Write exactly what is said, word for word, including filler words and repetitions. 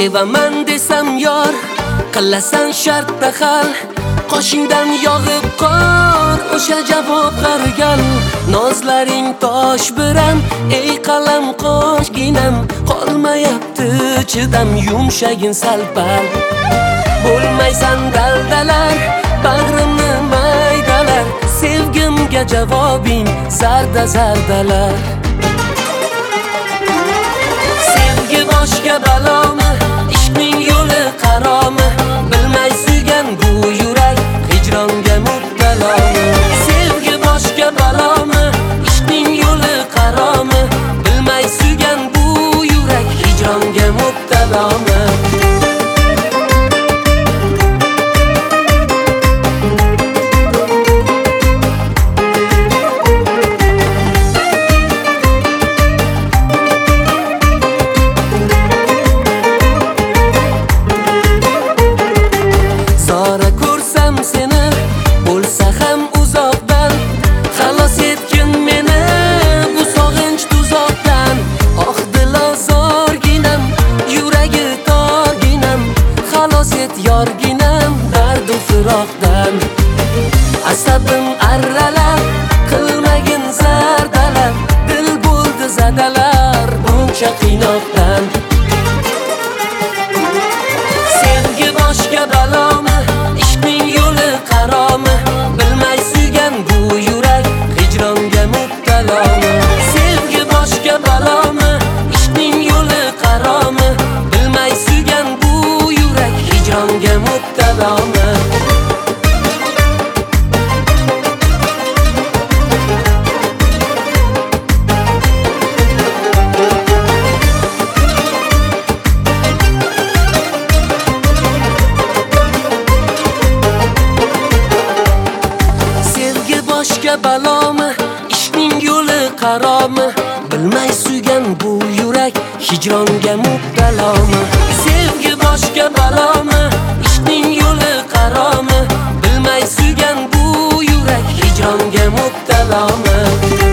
Sevaman desam yor, qilasan shartda hal. Qoshingdan yog'ib qor, o'sha javob qargal. Nozlaring tosh biram, ey qalam qoshginam. Qolmayapti chidam, yumshagin salpal. Bo'lmaysan daldalar, bag'rimni maydalar. Sevgimga javobing zarda zardalar. Sevgi boshga balomi, ishqning yo'li qaromi. Bilmay suygan bu yurak hijronga mubtalomi. Sevgi boshga balomi, ishqning yo'li qaromi. Bilmay suygan bu yurak hijronga mubtalomi. Yorginam dardu firoqdan. Asabim arralar, qilmagin zardalar. Dil bo'ldi zadalar buncha qiynoqdan. Sevgi boshga balomi, ishqning yo'li qaromi. Bilmay suygan bu yurak hijronga mubtalomi. Sevgi boshga balomi, ishqning yo'li qaromi. Bilmay suygan bu yurak hijronga mubtalomi. Sevgi boshga balomi, ishqning yo'li qaromi. Bilmay suygan bu yurak hijronga mubtalomi. Sevgi boshga balomi, ishqning yo'li qaromi. Bilmay suygan bu yurak hijronga mubtalomi.